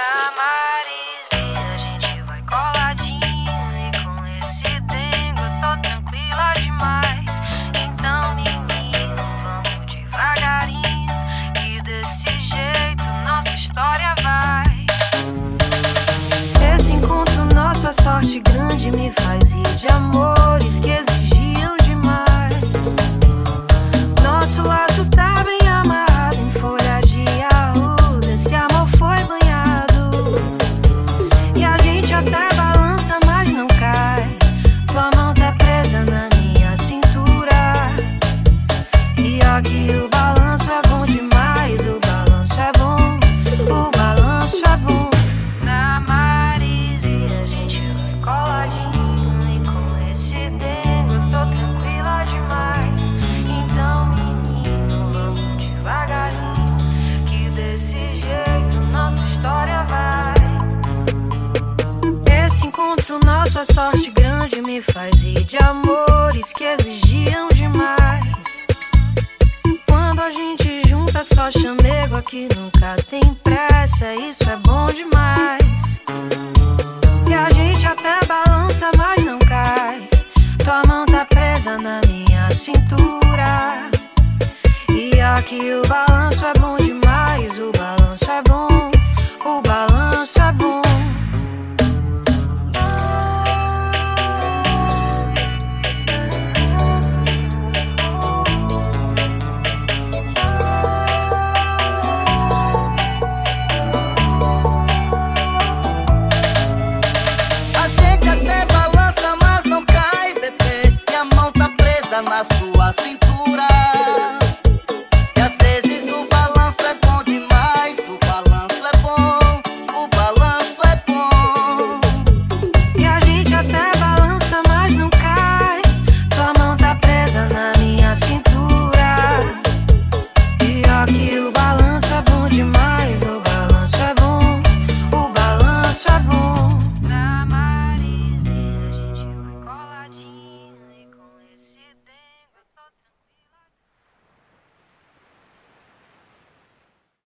Na Marizia a gente vai coladinho, e com esse dengo eu tô tranquila demais. Então, menino, vamos devagarinho, que desse jeito nossa história vai. Esse encontro nosso, a sorte grande me faz rir de amores que exigiam demais. Nosso laço tá bem amarrado em folha de arruda, esse amor foi banhado. E a gente até balança, mas não cai. Tua mão tá presa na minha cintura. E aqui o balanço é bom demais, o balanço é bom, o balanço é bom. Na Marizia a gente vai coladinho, e com esse dengo eu tô tranquila demais. Então, menino, vamos devagarinho, que desse jeito nossa história vai. Esse encontro nosso, a sorte grande me faz rir de amores que exigiam demais. Quando a gente junta só chamego, aqui nunca tem pressa, isso é bom demais. E a gente até balança, mas não cai. Tua mão tá presa na minha cintura. E aqui o balanço é bom demais, o balanço é bom, o balanço é bom. A gente até balança, mas não cai, bebê. Minha mão tá presa na sua cintura.